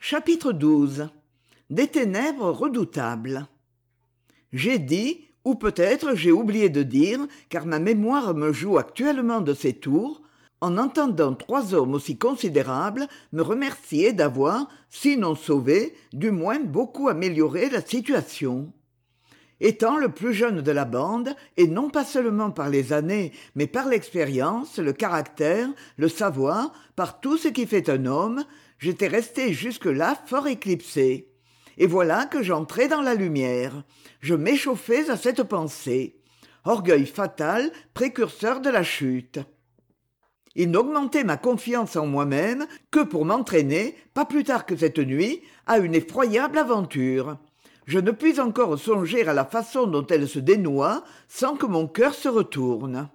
Chapitre 12. Des ténèbres redoutables. J'ai dit, ou peut-être j'ai oublié de dire, car ma mémoire me joue actuellement de ces tours, en entendant 3 hommes aussi considérables me remercier d'avoir, sinon sauvé, du moins beaucoup amélioré la situation. Étant le plus jeune de la bande, et non pas seulement par les années, mais par l'expérience, le caractère, le savoir, par tout ce qui fait un homme, j'étais resté jusque-là fort éclipsé. Et voilà que j'entrais dans la lumière. Je m'échauffais à cette pensée. Orgueil fatal, précurseur de la chute. Il n'augmentait ma confiance en moi-même que pour m'entraîner, pas plus tard que cette nuit, à une effroyable aventure. Je ne puis encore songer à la façon dont elle se dénoua sans que mon cœur se retourne.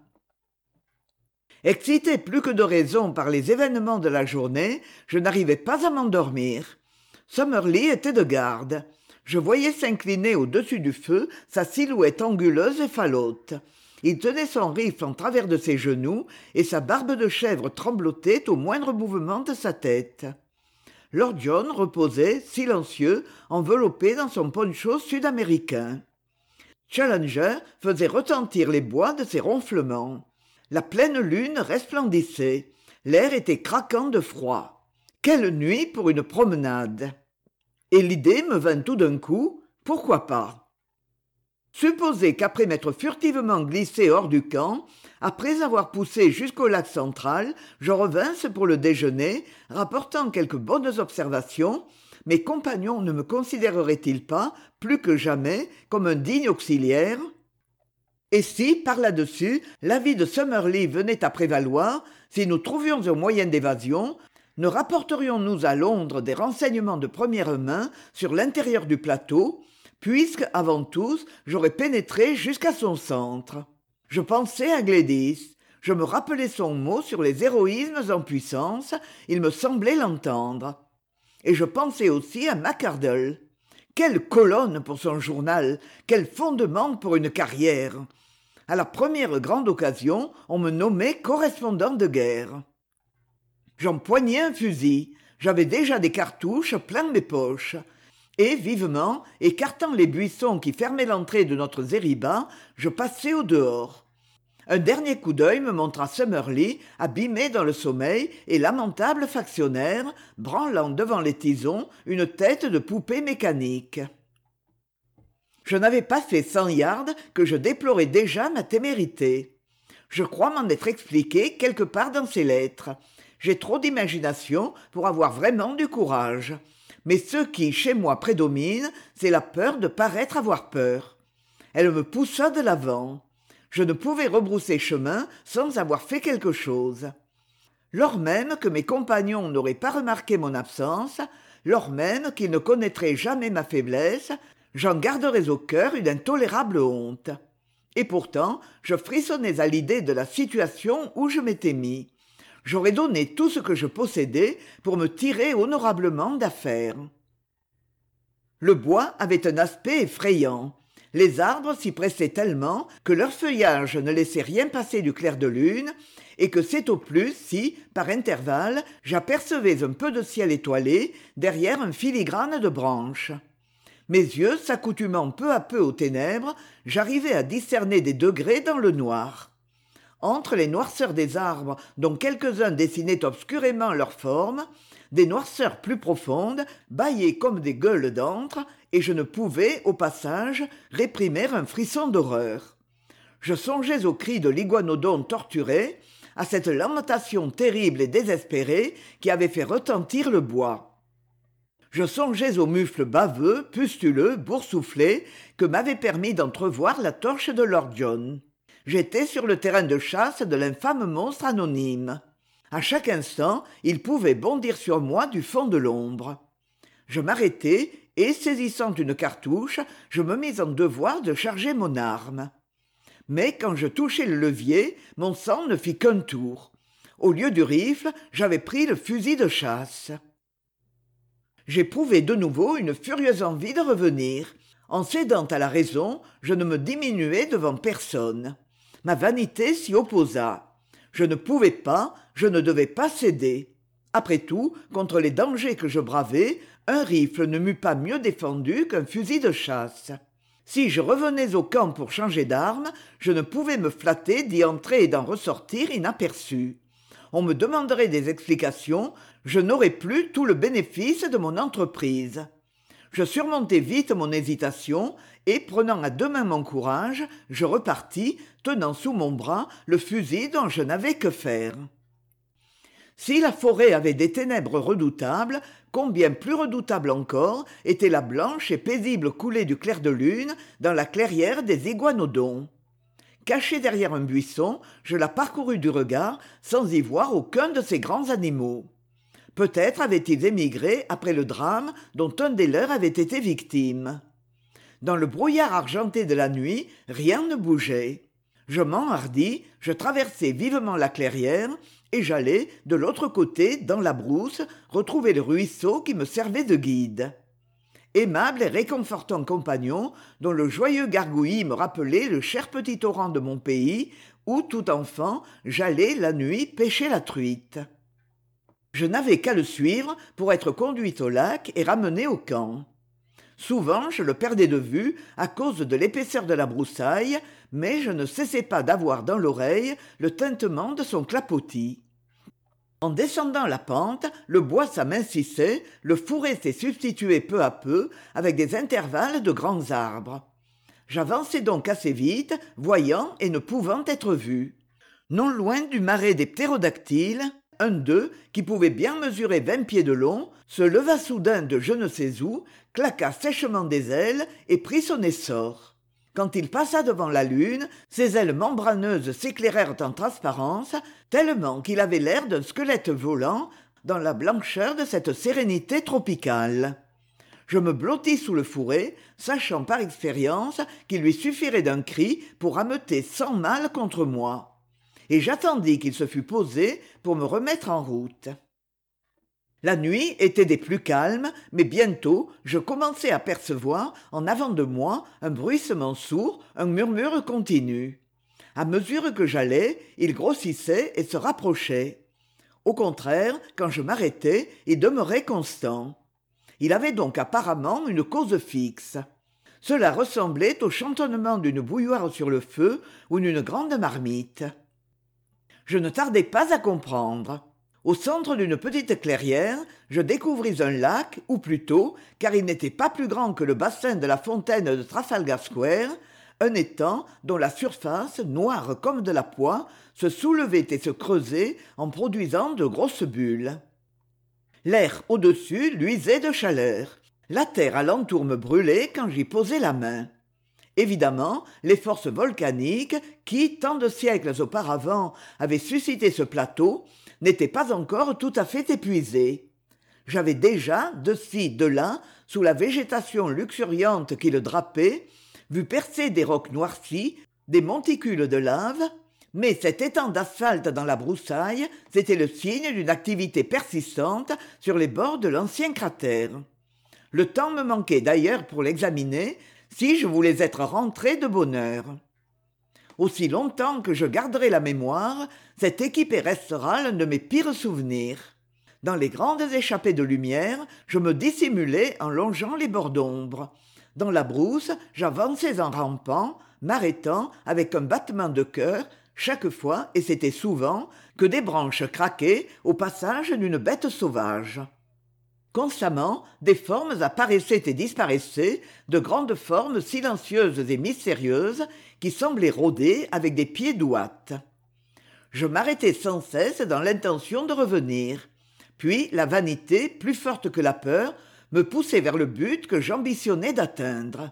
Excité plus que de raison par les événements de la journée, je n'arrivais pas à m'endormir. Summerlee était de garde. Je voyais s'incliner au-dessus du feu sa silhouette anguleuse et falote. Il tenait son rifle en travers de ses genoux et sa barbe de chèvre tremblotait au moindre mouvement de sa tête. Lord John reposait, silencieux, enveloppé dans son poncho sud-américain. Challenger faisait retentir les bois de ses ronflements. La pleine lune resplendissait. L'air était craquant de froid. Quelle nuit pour une promenade! Et l'idée me vint tout d'un coup, pourquoi pas? Supposez qu'après m'être furtivement glissé hors du camp, après avoir poussé jusqu'au lac central, je revinsse pour le déjeuner, rapportant quelques bonnes observations, mes compagnons ne me considéreraient-ils pas, plus que jamais, comme un digne auxiliaire? Et si, par là-dessus, l'avis de Summerlee venait à prévaloir, si nous trouvions un moyen d'évasion, ne rapporterions-nous à Londres des renseignements de première main sur l'intérieur du plateau, puisque, avant tous, j'aurais pénétré jusqu'à son centre. Je pensais à Gladys. Je me rappelais son mot sur les héroïsmes en puissance, il me semblait l'entendre. Et je pensais aussi à McArdle. Quelle colonne pour son journal, quel fondement pour une carrière! À la première grande occasion, on me nommait correspondant de guerre. J'empoignai un fusil. J'avais déjà des cartouches plein mes poches. Et, vivement, écartant les buissons qui fermaient l'entrée de notre zériba, je passai au dehors. Un dernier coup d'œil me montra Summerlee, abîmé dans le sommeil et lamentable factionnaire, branlant devant les tisons une tête de poupée mécanique. Je n'avais pas fait 100 yards que je déplorais déjà ma témérité. Je crois m'en être expliqué quelque part dans ces lettres. J'ai trop d'imagination pour avoir vraiment du courage. Mais ce qui, chez moi, prédomine, c'est la peur de paraître avoir peur. Elle me poussa de l'avant. Je ne pouvais rebrousser chemin sans avoir fait quelque chose. Lors même que mes compagnons n'auraient pas remarqué mon absence, lors même qu'ils ne connaîtraient jamais ma faiblesse, j'en garderais au cœur une intolérable honte. Et pourtant, je frissonnais à l'idée de la situation où je m'étais mis. J'aurais donné tout ce que je possédais pour me tirer honorablement d'affaire. Le bois avait un aspect effrayant. Les arbres s'y pressaient tellement que leur feuillage ne laissait rien passer du clair de lune, et que c'est au plus si, par intervalles, j'apercevais un peu de ciel étoilé derrière un filigrane de branches. Mes yeux s'accoutumant peu à peu aux ténèbres, j'arrivais à discerner des degrés dans le noir. Entre les noirceurs des arbres, dont quelques-uns dessinaient obscurément leurs formes, des noirceurs plus profondes bâillaient comme des gueules d'antre, et je ne pouvais, au passage, réprimer un frisson d'horreur. Je songeais aux cris de l'iguanodon torturé, à cette lamentation terrible et désespérée qui avait fait retentir le bois. Je songeais aux mufles baveux, pustuleux, boursouflés, que m'avait permis d'entrevoir la torche de Lord John. J'étais sur le terrain de chasse de l'infâme monstre anonyme. À chaque instant, il pouvait bondir sur moi du fond de l'ombre. Je m'arrêtai et, saisissant une cartouche, je me mis en devoir de charger mon arme. Mais quand je touchai le levier, mon sang ne fit qu'un tour. Au lieu du rifle, j'avais pris le fusil de chasse. J'éprouvai de nouveau une furieuse envie de revenir. En cédant à la raison, je ne me diminuai devant personne. Ma vanité s'y opposa. Je ne pouvais pas, je ne devais pas céder. Après tout, contre les dangers que je bravais, un rifle ne m'eût pas mieux défendu qu'un fusil de chasse. Si je revenais au camp pour changer d'arme, je ne pouvais me flatter d'y entrer et d'en ressortir inaperçu. On me demanderait des explications, je n'aurais plus tout le bénéfice de mon entreprise. Je surmontai vite mon hésitation et, prenant à deux mains mon courage, je repartis, tenant sous mon bras le fusil dont je n'avais que faire. Si la forêt avait des ténèbres redoutables, combien plus redoutable encore était la blanche et paisible coulée du clair de lune dans la clairière des iguanodons. Cachée derrière un buisson, je la parcourus du regard sans y voir aucun de ces grands animaux. Peut-être avaient-ils émigré après le drame dont un des leurs avait été victime. Dans le brouillard argenté de la nuit, rien ne bougeait. Je m'enhardis, je traversai vivement la clairière, et j'allai, de l'autre côté, dans la brousse, retrouver le ruisseau qui me servait de guide. Aimable et réconfortant compagnon, dont le joyeux gargouillis me rappelait le cher petit torrent de mon pays, où, tout enfant, j'allais, la nuit, pêcher la truite. Je n'avais qu'à le suivre pour être conduite au lac et ramenée au camp. Souvent, je le perdais de vue à cause de l'épaisseur de la broussaille, mais je ne cessais pas d'avoir dans l'oreille le tintement de son clapotis. En descendant la pente, le bois s'amincissait, le fourré s'est substitué peu à peu, avec des intervalles de grands arbres. J'avançai donc assez vite, voyant et ne pouvant être vu. Non loin du marais des ptérodactyles, un d'eux, qui pouvait bien mesurer 20 pieds de long, se leva soudain de je ne sais où, claqua sèchement des ailes et prit son essor. Quand il passa devant la lune, ses ailes membraneuses s'éclairèrent en transparence, tellement qu'il avait l'air d'un squelette volant dans la blancheur de cette sérénité tropicale. Je me blottis sous le fourré, sachant par expérience qu'il lui suffirait d'un cri pour ameuter 100 mâles contre moi. Et j'attendis qu'il se fût posé pour me remettre en route. La nuit était des plus calmes, mais bientôt je commençai à percevoir en avant de moi un bruissement sourd, un murmure continu. À mesure que j'allais, il grossissait et se rapprochait. Au contraire, quand je m'arrêtais, il demeurait constant. Il avait donc apparemment une cause fixe. Cela ressemblait au chantonnement d'une bouilloire sur le feu ou d'une grande marmite. Je ne tardai pas à comprendre. Au centre d'une petite clairière, je découvris un lac, ou plutôt, car il n'était pas plus grand que le bassin de la fontaine de Trafalgar Square, un étang dont la surface, noire comme de la poix, se soulevait et se creusait en produisant de grosses bulles. L'air au-dessus luisait de chaleur. La terre alentour me brûlait quand j'y posais la main. Évidemment, les forces volcaniques, qui, tant de siècles auparavant, avaient suscité ce plateau, n'étaient pas encore tout à fait épuisées. J'avais déjà, de ci, de là, sous la végétation luxuriante qui le drapait, vu percer des rocs noircis, des monticules de lave, mais cet étang d'asphalte dans la broussaille, c'était le signe d'une activité persistante sur les bords de l'ancien cratère. Le temps me manquait d'ailleurs pour l'examiner, si je voulais être rentré de bonne heure. Aussi longtemps que je garderai la mémoire, cette équipée restera l'un de mes pires souvenirs. Dans les grandes échappées de lumière, je me dissimulais en longeant les bords d'ombre. Dans la brousse, j'avançais en rampant, m'arrêtant avec un battement de cœur, chaque fois, et c'était souvent, que des branches craquaient au passage d'une bête sauvage. Constamment, des formes apparaissaient et disparaissaient, de grandes formes silencieuses et mystérieuses qui semblaient rôder avec des pieds d'ouate. Je m'arrêtais sans cesse dans l'intention de revenir. Puis la vanité, plus forte que la peur, me poussait vers le but que j'ambitionnais d'atteindre.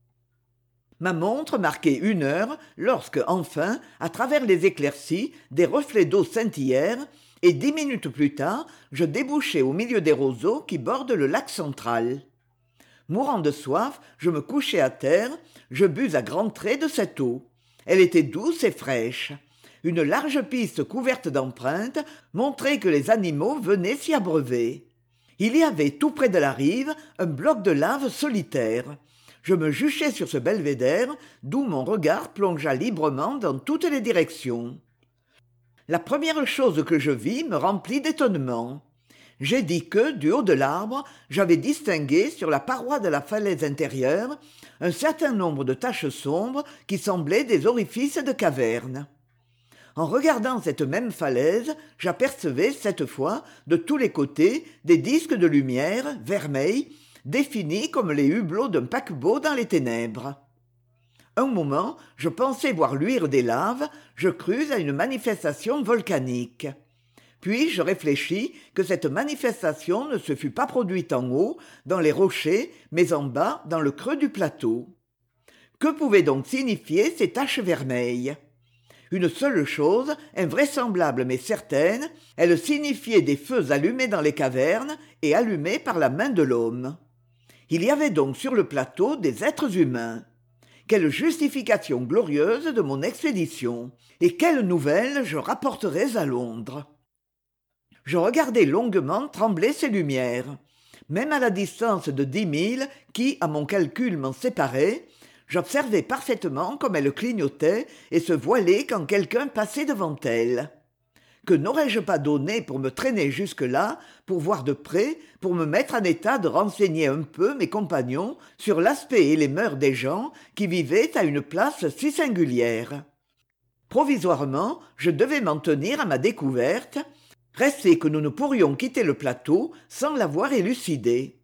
Ma montre marquait 1 heure lorsque, enfin, à travers les éclaircies, des reflets d'eau scintillèrent, et 10 minutes plus tard, je débouchai au milieu des roseaux qui bordent le lac central. Mourant de soif, je me couchai à terre, je bus à grands traits de cette eau. Elle était douce et fraîche. Une large piste couverte d'empreintes montrait que les animaux venaient s'y abreuver. Il y avait tout près de la rive un bloc de lave solitaire. Je me juchai sur ce belvédère, d'où mon regard plongea librement dans toutes les directions. La première chose que je vis me remplit d'étonnement. J'ai dit que, du haut de l'arbre, j'avais distingué sur la paroi de la falaise intérieure un certain nombre de taches sombres qui semblaient des orifices de cavernes. En regardant cette même falaise, j'apercevais cette fois de tous les côtés des disques de lumière, vermeils, définis comme les hublots d'un paquebot dans les ténèbres. Un moment, je pensais voir luire des laves, je crus à une manifestation volcanique. Puis je réfléchis que cette manifestation ne se fût pas produite en haut, dans les rochers, mais en bas, dans le creux du plateau. Que pouvaient donc signifier ces taches vermeilles ? Une seule chose, invraisemblable mais certaine, elles signifiaient des feux allumés dans les cavernes et allumés par la main de l'homme. Il y avait donc sur le plateau des êtres humains. Quelle justification glorieuse de mon expédition, et quelles nouvelles je rapporterais à Londres. Je regardais longuement trembler ces lumières. Même à la distance de 10 000 qui, à mon calcul, m'en séparait, j'observais parfaitement comme elles clignotaient et se voilaient quand quelqu'un passait devant elles. Que n'aurais-je pas donné pour me traîner jusque-là, pour voir de près, pour me mettre en état de renseigner un peu mes compagnons sur l'aspect et les mœurs des gens qui vivaient à une place si singulière. Provisoirement, je devais m'en tenir à ma découverte, restait que nous ne pourrions quitter le plateau sans l'avoir élucidé.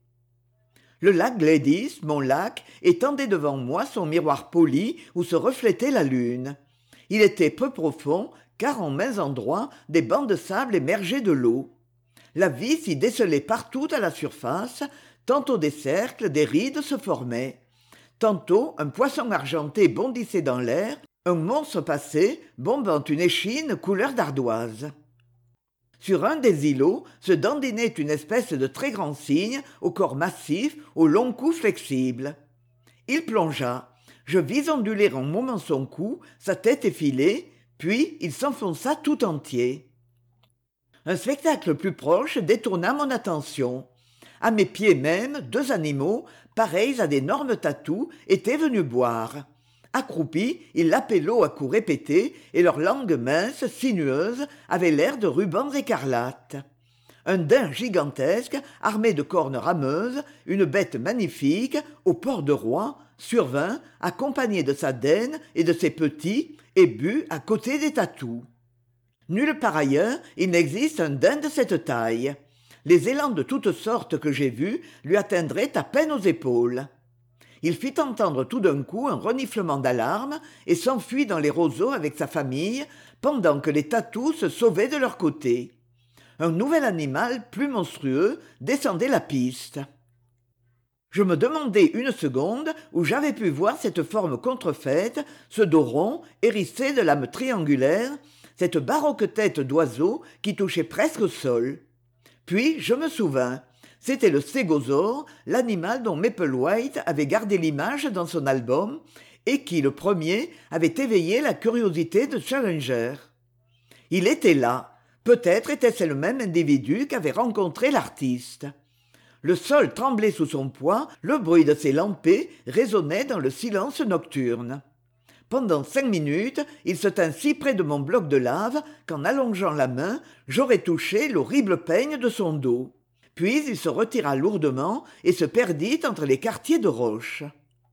Le lac Gladys, mon lac, étendait devant moi son miroir poli où se reflétait la lune. Il était peu profond, car en mains endroits, des bancs de sable émergeaient de l'eau. La vie s'y décelait partout à la surface, tantôt des cercles, des rides se formaient. Tantôt un poisson argenté bondissait dans l'air, un monstre passait, bombant une échine couleur d'ardoise. Sur un des îlots se dandinait une espèce de très grand cygne, au corps massif, au long cou flexible. Il plongea. Je vis onduler un moment son cou, sa tête effilée, puis il s'enfonça tout entier. Un spectacle plus proche détourna mon attention. À mes pieds même, 2 animaux, pareils à d'énormes tatous, étaient venus boire. Accroupis, ils lapaient l'eau à coups répétés, et leurs langues minces, sinueuses, avaient l'air de rubans écarlates. Un daim gigantesque, armé de cornes rameuses, une bête magnifique, au port de roi, survint, accompagné de sa daine et de ses petits, et but à côté des tatous. Nulle part ailleurs il n'existe un daim de cette taille. Les élans de toutes sortes que j'ai vus lui atteindraient à peine aux épaules. Il fit entendre tout d'un coup un reniflement d'alarme et s'enfuit dans les roseaux avec sa famille, pendant que les tatous se sauvaient de leur côté. Un nouvel animal, plus monstrueux, descendait la piste. Je me demandais une seconde où j'avais pu voir cette forme contrefaite, ce dos rond, hérissé de lames triangulaires, cette baroque tête d'oiseau qui touchait presque au sol. Puis je me souvins. C'était le stégosaure, l'animal dont Maple White avait gardé l'image dans son album et qui, le premier, avait éveillé la curiosité de Challenger. Il était là. Peut-être était-ce le même individu qu'avait rencontré l'artiste. Le sol tremblait sous son poids, le bruit de ses lampées résonnait dans le silence nocturne. Pendant 5 minutes, il se tint si près de mon bloc de lave qu'en allongeant la main, j'aurais touché l'horrible peigne de son dos. Puis il se retira lourdement et se perdit entre les quartiers de roche.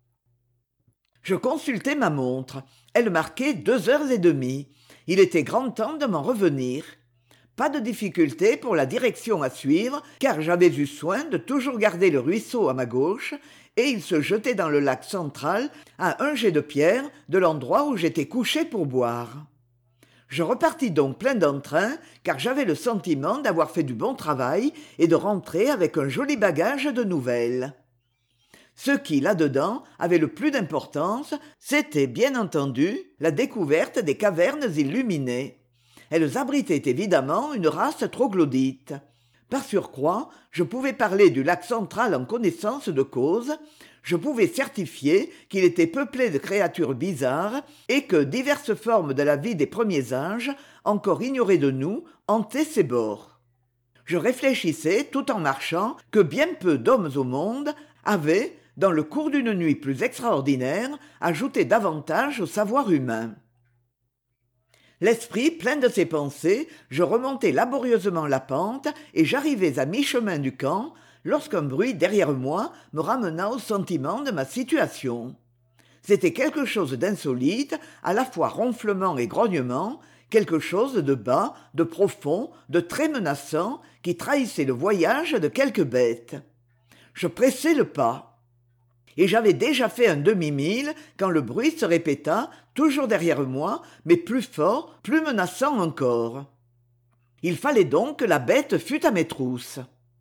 Je consultai ma montre. Elle marquait 2h30. Il était grand temps de m'en revenir. Pas de difficulté pour la direction à suivre, car j'avais eu soin de toujours garder le ruisseau à ma gauche, et il se jetait dans le lac central à un jet de pierre de l'endroit où j'étais couché pour boire. Je repartis donc plein d'entrain, car j'avais le sentiment d'avoir fait du bon travail et de rentrer avec un joli bagage de nouvelles. Ce qui, là-dedans, avait le plus d'importance, c'était, bien entendu, la découverte des cavernes illuminées. Elles abritaient évidemment une race troglodyte. Par surcroît, je pouvais parler du lac central en connaissance de cause, je pouvais certifier qu'il était peuplé de créatures bizarres et que diverses formes de la vie des premiers âges, encore ignorées de nous, hantaient ses bords. Je réfléchissais, tout en marchant, que bien peu d'hommes au monde avaient, dans le cours d'une nuit plus extraordinaire, ajouté davantage au savoir humain. L'esprit plein de ces pensées, je remontais laborieusement la pente et j'arrivais à mi-chemin du camp lorsqu'un bruit derrière moi me ramena au sentiment de ma situation. C'était quelque chose d'insolite, à la fois ronflement et grognement, quelque chose de bas, de profond, de très menaçant, qui trahissait le voyage de quelque bête. Je pressai le pas. Et j'avais déjà fait un demi-mille quand le bruit se répéta, toujours derrière moi, mais plus fort, plus menaçant encore. Il fallait donc que la bête fût à mes trousses.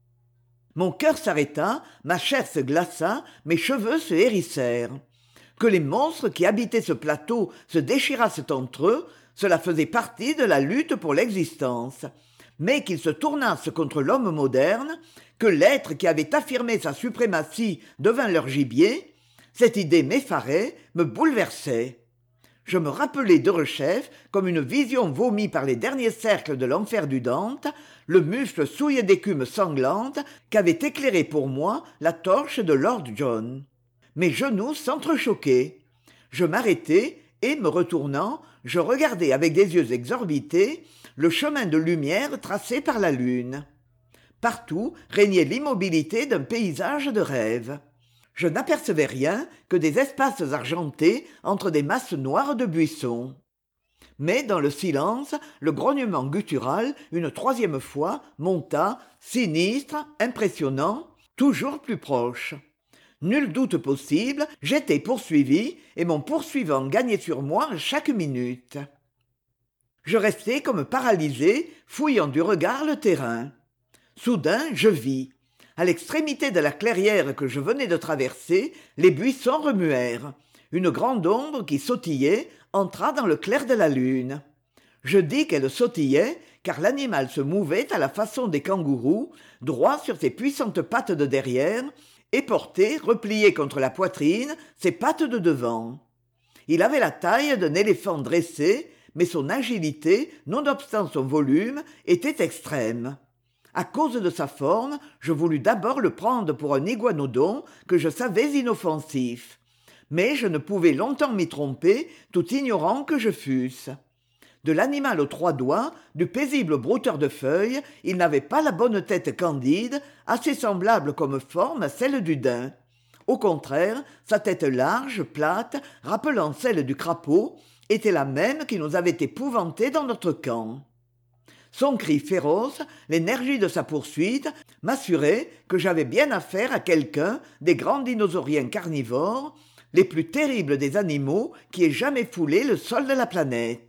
Mon cœur s'arrêta, ma chair se glaça, mes cheveux se hérissèrent. Que les monstres qui habitaient ce plateau se déchirassent entre eux, cela faisait partie de la lutte pour l'existence. Mais qu'ils se tournassent contre l'homme moderne, que l'être qui avait affirmé sa suprématie devint leur gibier, cette idée m'effarait, me bouleversait. Je me rappelai Derechef comme une vision vomie par les derniers cercles de l'enfer du Dante, le mufle souillé d'écume sanglante qu'avait éclairé pour moi la torche de Lord John. Mes genoux s'entrechoquaient. Je m'arrêtai et, me retournant, je regardai avec des yeux exorbités le chemin de lumière tracé par la lune. Partout régnait l'immobilité d'un paysage de rêve. Je n'apercevais rien que des espaces argentés entre des masses noires de buissons. Mais dans le silence, le grognement guttural, une troisième fois, monta, sinistre, impressionnant, toujours plus proche. Nul doute possible, j'étais poursuivi et mon poursuivant gagnait sur moi à chaque minute. Je restai comme paralysé, fouillant du regard le terrain. Soudain, je vis. À l'extrémité de la clairière que je venais de traverser, les buissons remuèrent. Une grande ombre qui sautillait entra dans le clair de la lune. Je dis qu'elle sautillait, car l'animal se mouvait à la façon des kangourous, droit sur ses puissantes pattes de derrière, et portait, replié contre la poitrine, ses pattes de devant. Il avait la taille d'un éléphant dressé, mais son agilité, nonobstant son volume, était extrême. À cause de sa forme, je voulus d'abord le prendre pour un iguanodon que je savais inoffensif. Mais je ne pouvais longtemps m'y tromper, tout ignorant que je fusse. De l'animal aux 3 doigts, du paisible brouteur de feuilles, il n'avait pas la bonne tête candide, assez semblable comme forme à celle du daim. Au contraire, sa tête large, plate, rappelant celle du crapaud, était la même qui nous avait épouvantés dans notre camp. Son cri féroce, l'énergie de sa poursuite, m'assuraient que j'avais bien affaire à quelqu'un des grands dinosauriens carnivores, les plus terribles des animaux qui aient jamais foulé le sol de la planète.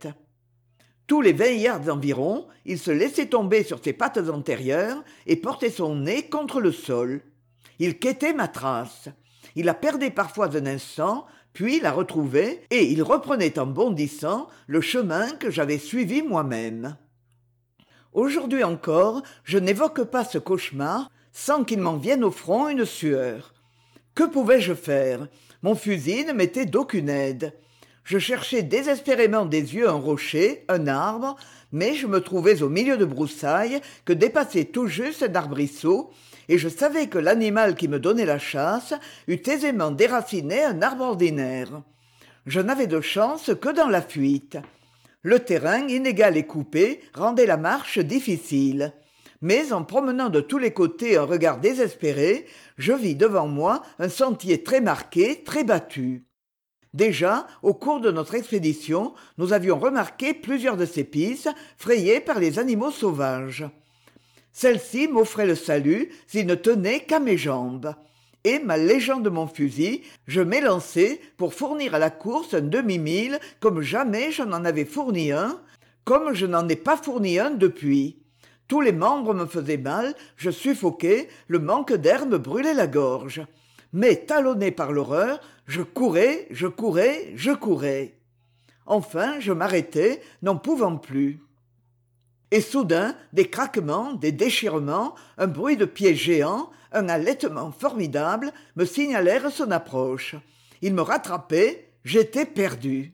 Tous les 20 yards environ, il se laissait tomber sur ses pattes antérieures et portait son nez contre le sol. Il quêtait ma trace. Il la perdait parfois un instant, puis la retrouvait, et il reprenait en bondissant le chemin que j'avais suivi moi-même. Aujourd'hui encore, je n'évoque pas ce cauchemar sans qu'il m'en vienne au front une sueur. Que pouvais-je faire ? Mon fusil ne m'était d'aucune aide. Je cherchais désespérément des yeux un rocher, un arbre, mais je me trouvais au milieu de broussailles que dépassait tout juste un arbrisseau, et je savais que l'animal qui me donnait la chasse eût aisément déraciné un arbre ordinaire. Je n'avais de chance que dans la fuite. Le terrain, inégal et coupé, rendait la marche difficile. Mais en promenant de tous les côtés un regard désespéré, je vis devant moi un sentier très marqué, très battu. Déjà, au cours de notre expédition, nous avions remarqué plusieurs de ces pistes frayées par les animaux sauvages. Celle-ci m'offrait le salut s'il ne tenait qu'à mes jambes. Et, m'allégeant de mon fusil, je m'élançai pour fournir à la course un demi-mille comme jamais je n'en avais fourni un, comme je n'en ai pas fourni un depuis. Tous les membres me faisaient mal, je suffoquais, le manque d'air me brûlait la gorge. Mais, talonné par l'horreur, je courais, je courais, je courais. Enfin, je m'arrêtai, n'en pouvant plus. Et soudain, des craquements, des déchirements, un bruit de pieds géants, un halètement formidable me signalèrent son approche. Il me rattrapait, j'étais perdu.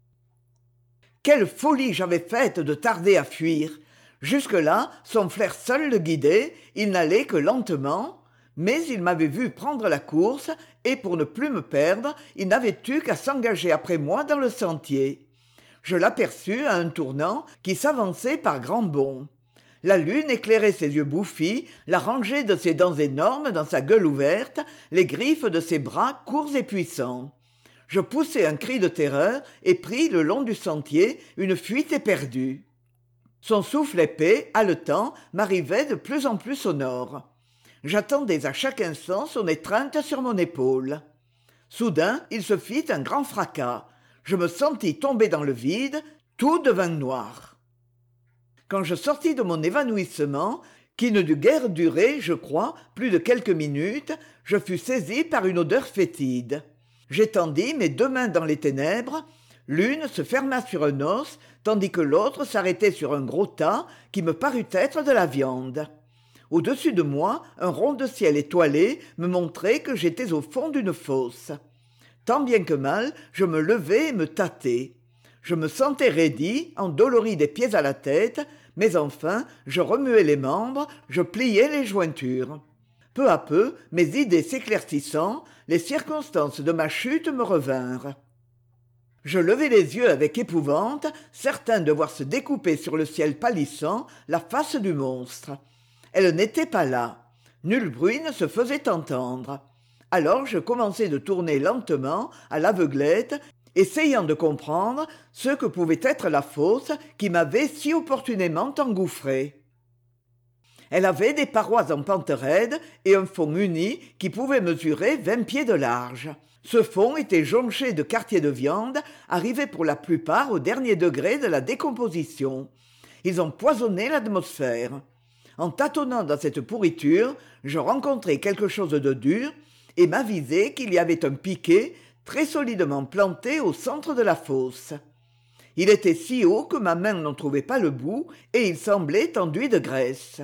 Quelle folie j'avais faite de tarder à fuir. Jusque-là, son flair seul le guidait, il n'allait que lentement, mais il m'avait vu prendre la course, et pour ne plus me perdre, il n'avait eu qu'à s'engager après moi dans le sentier. Je l'aperçus à un tournant qui s'avançait par grands bonds. La lune éclairait ses yeux bouffis, la rangée de ses dents énormes dans sa gueule ouverte, les griffes de ses bras courts et puissants. Je poussai un cri de terreur et pris, le long du sentier, une fuite éperdue. Son souffle épais, haletant, m'arrivait de plus en plus au nord. J'attendais à chaque instant son étreinte sur mon épaule. Soudain, il se fit un grand fracas. Je me sentis tomber dans le vide, tout devint noir. Quand je sortis de mon évanouissement, qui ne dut guère durer, je crois, plus de quelques minutes, je fus saisi par une odeur fétide. J'étendis mes deux mains dans les ténèbres, l'une se ferma sur un os, tandis que l'autre s'arrêtait sur un gros tas qui me parut être de la viande. Au-dessus de moi, un rond de ciel étoilé me montrait que j'étais au fond d'une fosse. Tant bien que mal, je me levai et me tâtai. Je me sentais raidi, endolori des pieds à la tête, mais enfin, je remuai les membres, je pliai les jointures. Peu à peu, mes idées s'éclaircissant, les circonstances de ma chute me revinrent. Je levai les yeux avec épouvante, certain de voir se découper sur le ciel pâlissant la face du monstre. Elle n'était pas là. Nul bruit ne se faisait entendre. Alors je commençai de tourner lentement, à l'aveuglette, essayant de comprendre ce que pouvait être la fosse qui m'avait si opportunément engouffré. Elle avait des parois en pente raide et un fond uni qui pouvait mesurer 20 pieds de large. Ce fond était jonché de quartiers de viande, arrivés pour la plupart au dernier degré de la décomposition. Ils empoisonnaient l'atmosphère. En tâtonnant dans cette pourriture, je rencontrai quelque chose de dur et m'avisai qu'il y avait un piquet très solidement planté au centre de la fosse. Il était si haut que ma main n'en trouvait pas le bout et il semblait enduit de graisse.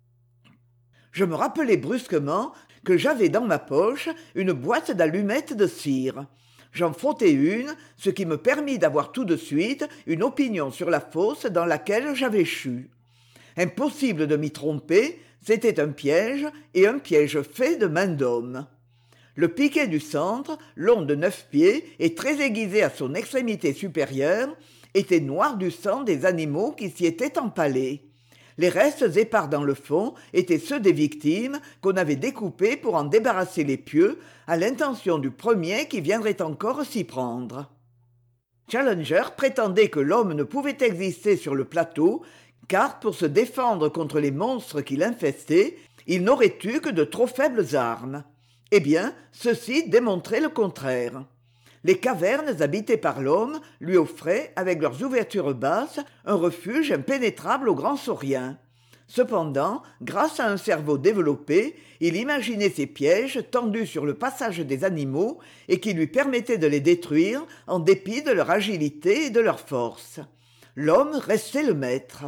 Je me rappelai brusquement que j'avais dans ma poche une boîte d'allumettes de cire. J'en frottai une, ce qui me permit d'avoir tout de suite une opinion sur la fosse dans laquelle j'avais chu. Impossible de m'y tromper, c'était un piège, et un piège fait de main d'homme. Le piquet du centre, long de 9 pieds et très aiguisé à son extrémité supérieure, était noir du sang des animaux qui s'y étaient empalés. Les restes épars dans le fond étaient ceux des victimes qu'on avait découpés pour en débarrasser les pieux, à l'intention du premier qui viendrait encore s'y prendre. Challenger prétendait que l'homme ne pouvait exister sur le plateau, car pour se défendre contre les monstres qui l'infestaient, il n'aurait eu que de trop faibles armes. Eh bien, ceci démontrait le contraire. Les cavernes habitées par l'homme lui offraient, avec leurs ouvertures basses, un refuge impénétrable aux grands sauriens. Cependant, grâce à un cerveau développé, il imaginait ces pièges tendus sur le passage des animaux et qui lui permettaient de les détruire en dépit de leur agilité et de leur force. L'homme restait le maître.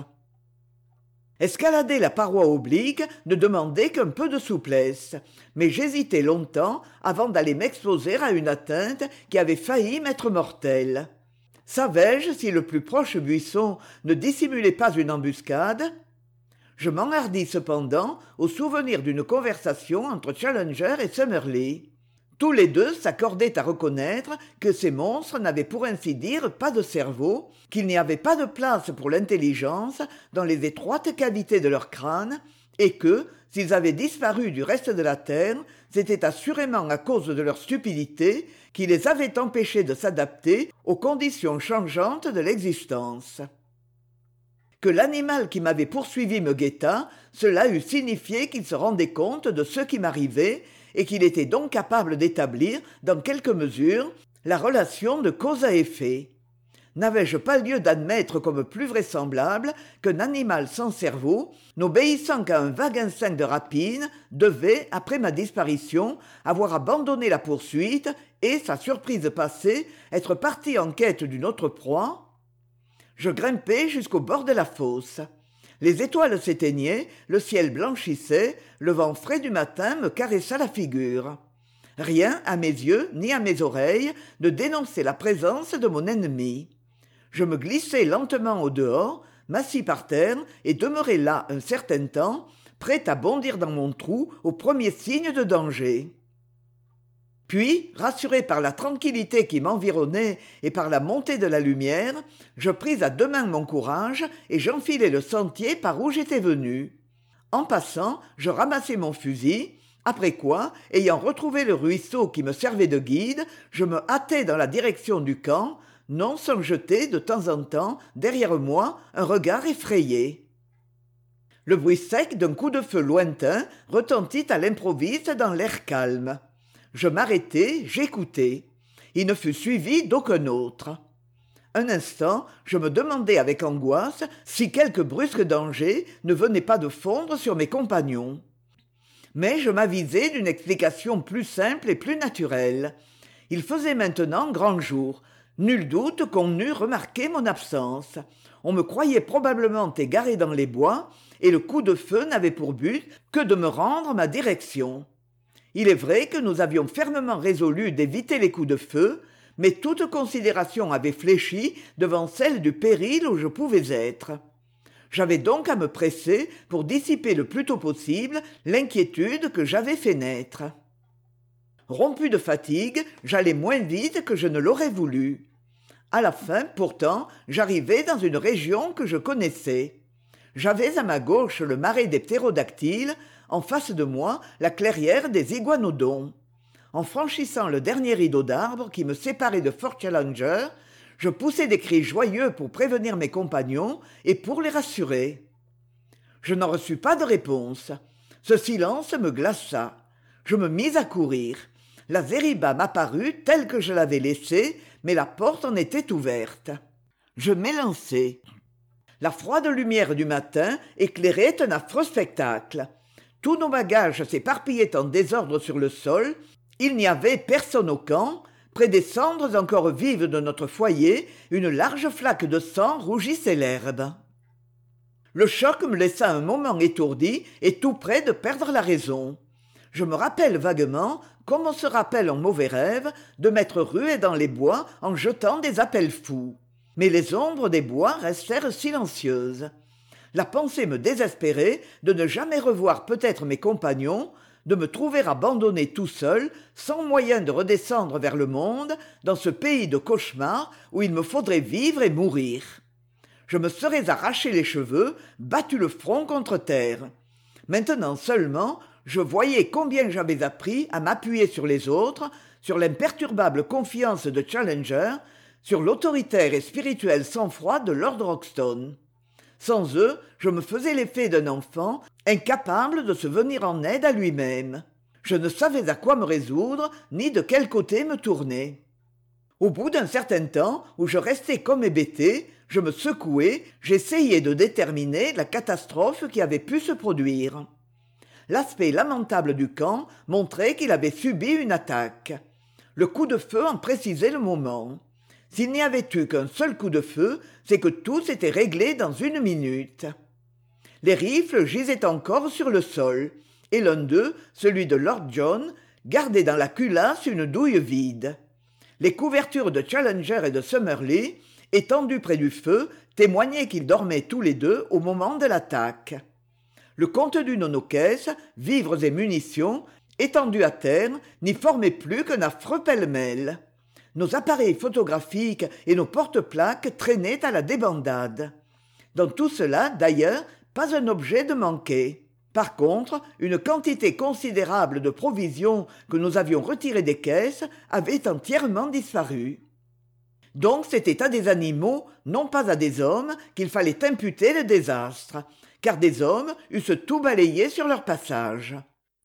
Escalader la paroi oblique ne demandait qu'un peu de souplesse, mais j'hésitai longtemps avant d'aller m'exposer à une atteinte qui avait failli m'être mortelle. Savais-je si le plus proche buisson ne dissimulait pas une embuscade ? Je m'enhardis cependant au souvenir d'une conversation entre Challenger et Summerlee. Tous les deux s'accordaient à reconnaître que ces monstres n'avaient pour ainsi dire pas de cerveau, qu'il n'y avait pas de place pour l'intelligence dans les étroites cavités de leur crâne, et que, s'ils avaient disparu du reste de la Terre, c'était assurément à cause de leur stupidité qui les avait empêchés de s'adapter aux conditions changeantes de l'existence. Que l'animal qui m'avait poursuivi me guettât, cela eût signifié qu'il se rendait compte de ce qui m'arrivait et qu'il était donc capable d'établir, dans quelque mesure, la relation de cause à effet. N'avais-je pas lieu d'admettre comme plus vraisemblable qu'un animal sans cerveau, n'obéissant qu'à un vague instinct de rapine, devait, après ma disparition, avoir abandonné la poursuite et, sa surprise passée, être parti en quête d'une autre proie ? Je grimpai jusqu'au bord de la fosse. Les étoiles s'éteignaient, le ciel blanchissait, le vent frais du matin me caressa la figure. Rien, à mes yeux ni à mes oreilles, ne dénonçait la présence de mon ennemi. Je me glissai lentement au dehors, m'assis par terre et demeurai là un certain temps, prêt à bondir dans mon trou au premier signe de danger. Puis, rassuré par la tranquillité qui m'environnait et par la montée de la lumière, je pris à deux mains mon courage et j'enfilai le sentier par où j'étais venu. En passant, je ramassai mon fusil, après quoi, ayant retrouvé le ruisseau qui me servait de guide, je me hâtai dans la direction du camp, non sans jeter de temps en temps derrière moi un regard effrayé. Le bruit sec d'un coup de feu lointain retentit à l'improviste dans l'air calme. Je m'arrêtai, j'écoutai. Il ne fut suivi d'aucun autre. Un instant, je me demandai avec angoisse si quelque brusque danger ne venait pas de fondre sur mes compagnons. Mais je m'avisai d'une explication plus simple et plus naturelle. Il faisait maintenant grand jour. Nul doute qu'on eût remarqué mon absence. On me croyait probablement égaré dans les bois, et le coup de feu n'avait pour but que de me rendre ma direction. Il est vrai que nous avions fermement résolu d'éviter les coups de feu, mais toute considération avait fléchi devant celle du péril où je pouvais être. J'avais donc à me presser pour dissiper le plus tôt possible l'inquiétude que j'avais fait naître. Rompu de fatigue, j'allais moins vite que je ne l'aurais voulu. À la fin, pourtant, j'arrivai dans une région que je connaissais. J'avais à ma gauche le marais des ptérodactyles, en face de moi la clairière des iguanodons. En franchissant le dernier rideau d'arbres qui me séparait de Fort Challenger, je poussai des cris joyeux pour prévenir mes compagnons et pour les rassurer. Je n'en reçus pas de réponse. Ce silence me glaça. Je me mis à courir. La zériba m'apparut telle que je l'avais laissée, mais la porte en était ouverte. Je m'élançai. La froide lumière du matin éclairait un affreux spectacle. Tous nos bagages s'éparpillaient en désordre sur le sol. Il n'y avait personne au camp. Près des cendres encore vives de notre foyer, une large flaque de sang rougissait l'herbe. Le choc me laissa un moment étourdi et tout près de perdre la raison. Je me rappelle vaguement, comme on se rappelle en mauvais rêve, de m'être rué dans les bois en jetant des appels fous. Mais les ombres des bois restèrent silencieuses. La pensée me désespérait de ne jamais revoir peut-être mes compagnons, de me trouver abandonné tout seul, sans moyen de redescendre vers le monde, dans ce pays de cauchemars où il me faudrait vivre et mourir. Je me serais arraché les cheveux, battu le front contre terre. Maintenant seulement, je voyais combien j'avais appris à m'appuyer sur les autres, sur l'imperturbable confiance de Challenger, sur l'autoritaire et spirituel sang-froid de Lord Roxton. Sans eux, je me faisais l'effet d'un enfant incapable de se venir en aide à lui-même. Je ne savais à quoi me résoudre, ni de quel côté me tourner. Au bout d'un certain temps, où je restais comme hébété, je me secouais, j'essayais de déterminer la catastrophe qui avait pu se produire. L'aspect lamentable du camp montrait qu'il avait subi une attaque. Le coup de feu en précisait le moment. S'il n'y avait eu qu'un seul coup de feu, c'est que tout s'était réglé dans une minute. Les rifles gisaient encore sur le sol, et l'un d'eux, celui de Lord John, gardait dans la culasse une douille vide. Les couvertures de Challenger et de Summerlee, étendues près du feu, témoignaient qu'ils dormaient tous les deux au moment de l'attaque. Le contenu de nos caisses, vivres et munitions, étendu à terre, n'y formait plus qu'un affreux pêle-mêle. Nos appareils photographiques et nos porte-plaques traînaient à la débandade. Dans tout cela, d'ailleurs, pas un objet ne manquait. Par contre, une quantité considérable de provisions que nous avions retirées des caisses avait entièrement disparu. Donc c'était à des animaux, non pas à des hommes, qu'il fallait imputer le désastre, car des hommes eussent tout balayé sur leur passage.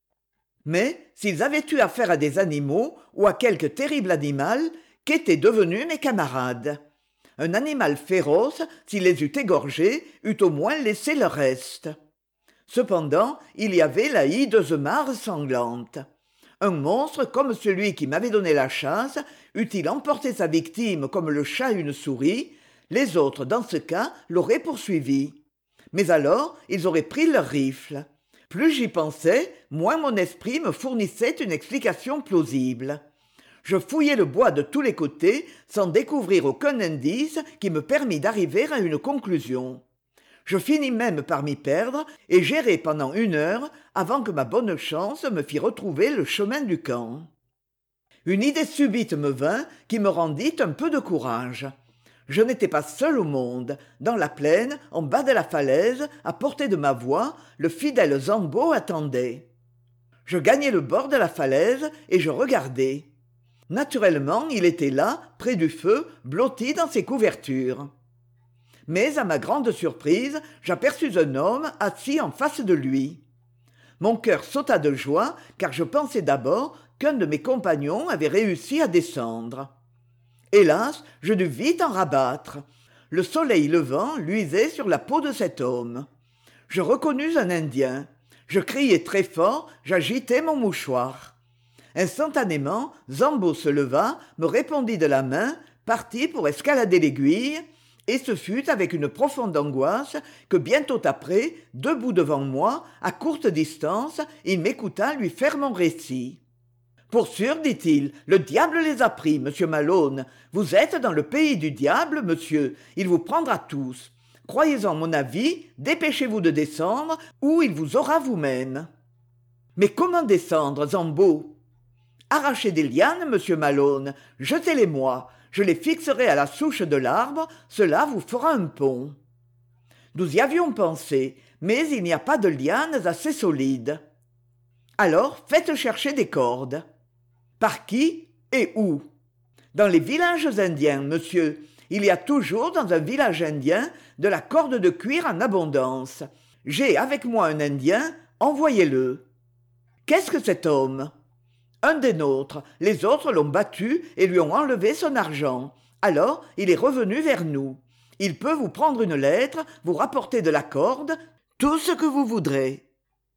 Mais s'ils avaient eu affaire à des animaux ou à quelque terrible animal, qu'étaient devenus mes camarades? Un animal féroce, s'il les eût égorgés, eût au moins laissé le reste. Cependant, il y avait la hideuse mare sanglante. Un monstre comme celui qui m'avait donné la chasse, eût-il emporté sa victime comme le chat une souris, les autres, dans ce cas, l'auraient poursuivi. Mais alors, ils auraient pris leurs rifles. Plus j'y pensais, moins mon esprit me fournissait une explication plausible. Je fouillai le bois de tous les côtés sans découvrir aucun indice qui me permît d'arriver à une conclusion. Je finis même par m'y perdre et j'errai pendant 1 heure avant que ma bonne chance me fît retrouver le chemin du camp. Une idée subite me vint qui me rendit un peu de courage. Je n'étais pas seul au monde. Dans la plaine, en bas de la falaise, à portée de ma voix, le fidèle Zambo attendait. Je gagnai le bord de la falaise et je regardai. Naturellement, il était là, près du feu, blotti dans ses couvertures. Mais, à ma grande surprise, j'aperçus un homme assis en face de lui. Mon cœur sauta de joie, car je pensais d'abord qu'un de mes compagnons avait réussi à descendre. Hélas, je dus vite en rabattre. Le soleil levant luisait sur la peau de cet homme. Je reconnus un Indien. Je criai très fort, j'agitai mon mouchoir. Instantanément, Zambo se leva, me répondit de la main, partit pour escalader l'aiguille, et ce fut avec une profonde angoisse que bientôt après, debout devant moi, à courte distance, il m'écouta lui faire mon récit. « Pour sûr, dit-il, le diable les a pris, monsieur Malone. Vous êtes dans le pays du diable, monsieur. Il vous prendra tous. Croyez-en mon avis, dépêchez-vous de descendre, ou il vous aura vous-même. » « Mais comment descendre, Zambo ?»« Arrachez des lianes, monsieur Malone. Jetez-les-moi. Je les fixerai à la souche de l'arbre. Cela vous fera un pont. » Nous y avions pensé, mais il n'y a pas de lianes assez solides. Alors faites chercher des cordes. Par qui et où? Dans les villages indiens, monsieur. Il y a toujours dans un village indien de la corde de cuir en abondance. J'ai avec moi un Indien, envoyez-le. Qu'est-ce que cet homme? Un des nôtres. Les autres l'ont battu et lui ont enlevé son argent. Alors il est revenu vers nous. Il peut vous prendre une lettre, vous rapporter de la corde, tout ce que vous voudrez.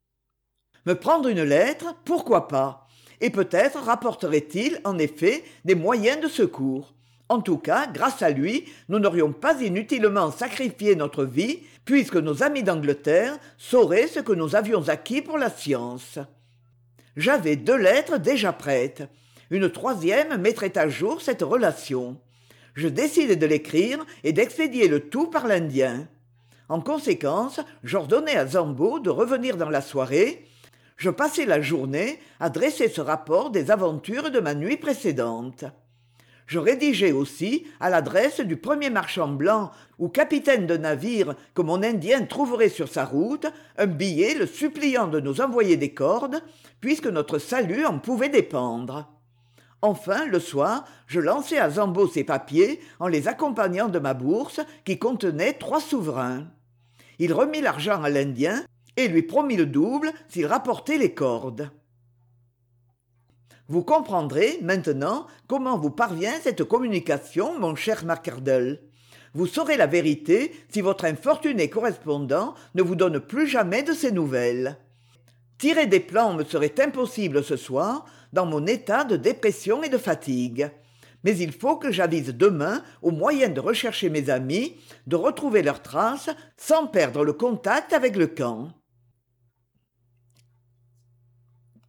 Me prendre une lettre, pourquoi pas? Et peut-être rapporterait-il, en effet, des moyens de secours. En tout cas, grâce à lui, nous n'aurions pas inutilement sacrifié notre vie, puisque nos amis d'Angleterre sauraient ce que nous avions acquis pour la science. J'avais 2 lettres déjà prêtes. Une 3e mettrait à jour cette relation. Je décidai de l'écrire et d'expédier le tout par l'Indien. En conséquence, j'ordonnai à Zambo de revenir dans la soirée. Je passai la journée à dresser ce rapport des aventures de ma nuit précédente. Je rédigeai aussi, à l'adresse du premier marchand blanc ou capitaine de navire que mon Indien trouverait sur sa route, un billet le suppliant de nous envoyer des cordes, puisque notre salut en pouvait dépendre. Enfin, le soir, je lançai à Zambo ses papiers en les accompagnant de ma bourse qui contenait 3 souverains. Il remit l'argent à l'Indien et lui promit le double s'il rapportait les cordes. Vous comprendrez maintenant comment vous parvient cette communication, mon cher Macardel. Vous saurez la vérité si votre infortuné correspondant ne vous donne plus jamais de ses nouvelles. Tirer des plans me serait impossible ce soir, dans mon état de dépression et de fatigue. Mais il faut que j'avise demain au moyen de rechercher mes amis, de retrouver leurs traces sans perdre le contact avec le camp.